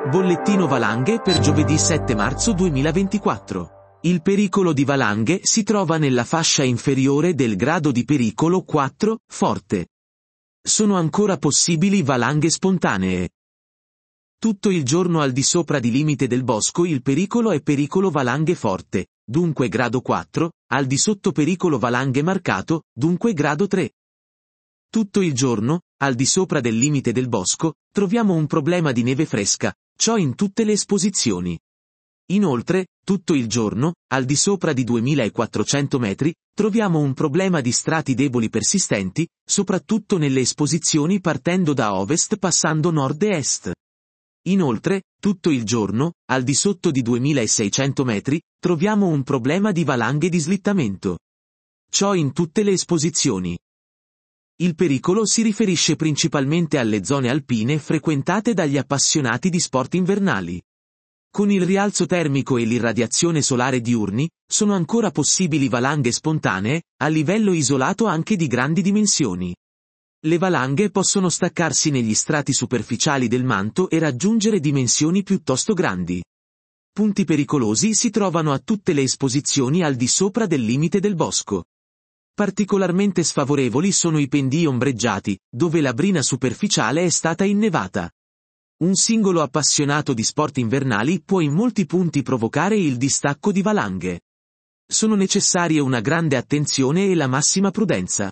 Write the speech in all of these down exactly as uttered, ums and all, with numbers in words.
Bollettino valanghe per giovedì sette marzo duemilaventiquattro. Il pericolo di valanghe si trova nella fascia inferiore del grado di pericolo quattro, forte. Sono ancora possibili valanghe spontanee. Tutto il giorno al di sopra di limite del bosco il pericolo è pericolo valanghe forte, dunque grado quattro, al di sotto pericolo valanghe marcato, dunque grado tre. Tutto il giorno, al di sopra del limite del bosco, troviamo un problema di neve fresca, ciò in tutte le esposizioni. Inoltre, tutto il giorno, al di sopra di duemilaquattrocento metri, troviamo un problema di strati deboli persistenti, soprattutto nelle esposizioni partendo da ovest passando nord e est. Inoltre, tutto il giorno, al di sotto di duemilaseicento metri, troviamo un problema di valanghe di slittamento. Ciò in tutte le esposizioni. Il pericolo si riferisce principalmente alle zone alpine frequentate dagli appassionati di sport invernali. Con il rialzo termico e l'irradiazione solare diurni, sono ancora possibili valanghe spontanee, a livello isolato anche di grandi dimensioni. Le valanghe possono staccarsi negli strati superficiali del manto e raggiungere dimensioni piuttosto grandi. Punti pericolosi si trovano a tutte le esposizioni al di sopra del limite del bosco. Particolarmente sfavorevoli sono i pendii ombreggiati, dove la brina superficiale è stata innevata. Un singolo appassionato di sport invernali può in molti punti provocare il distacco di valanghe. Sono necessarie una grande attenzione e la massima prudenza.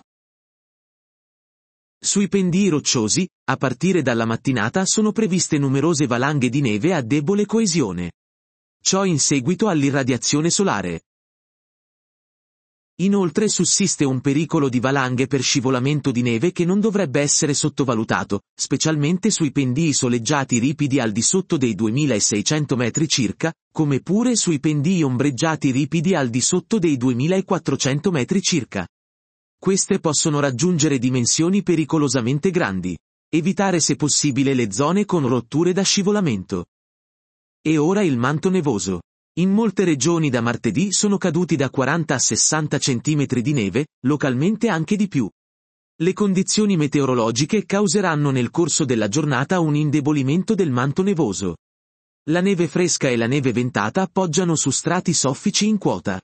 Sui pendii rocciosi, a partire dalla mattinata sono previste numerose valanghe di neve a debole coesione. Ciò in seguito all'irradiazione solare. Inoltre sussiste un pericolo di valanghe per scivolamento di neve che non dovrebbe essere sottovalutato, specialmente sui pendii soleggiati ripidi al di sotto dei duemilaseicento metri circa, come pure sui pendii ombreggiati ripidi al di sotto dei duemilaquattrocento metri circa. Queste possono raggiungere dimensioni pericolosamente grandi. Evitare se possibile le zone con rotture da scivolamento. E ora il manto nevoso. In molte regioni da martedì sono caduti da quaranta a sessanta centimetri di neve, localmente anche di più. Le condizioni meteorologiche causeranno nel corso della giornata un indebolimento del manto nevoso. La neve fresca e la neve ventata poggiano su strati soffici in quota.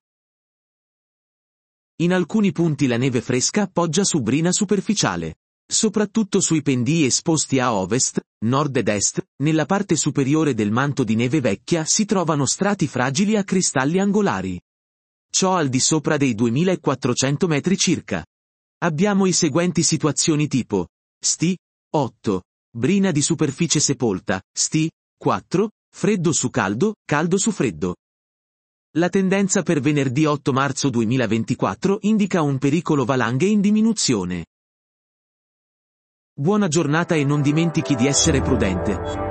In alcuni punti la neve fresca poggia su brina superficiale. Soprattutto sui pendii esposti a ovest, nord ed est, nella parte superiore del manto di neve vecchia si trovano strati fragili a cristalli angolari. Ciò al di sopra dei duemilaquattrocento metri circa. Abbiamo i seguenti situazioni tipo: sti, otto, brina di superficie sepolta, sti, quattro, freddo su caldo, caldo su freddo. La tendenza per venerdì otto marzo duemilaventiquattro indica un pericolo valanghe in diminuzione. Buona giornata e non dimentichi di essere prudente.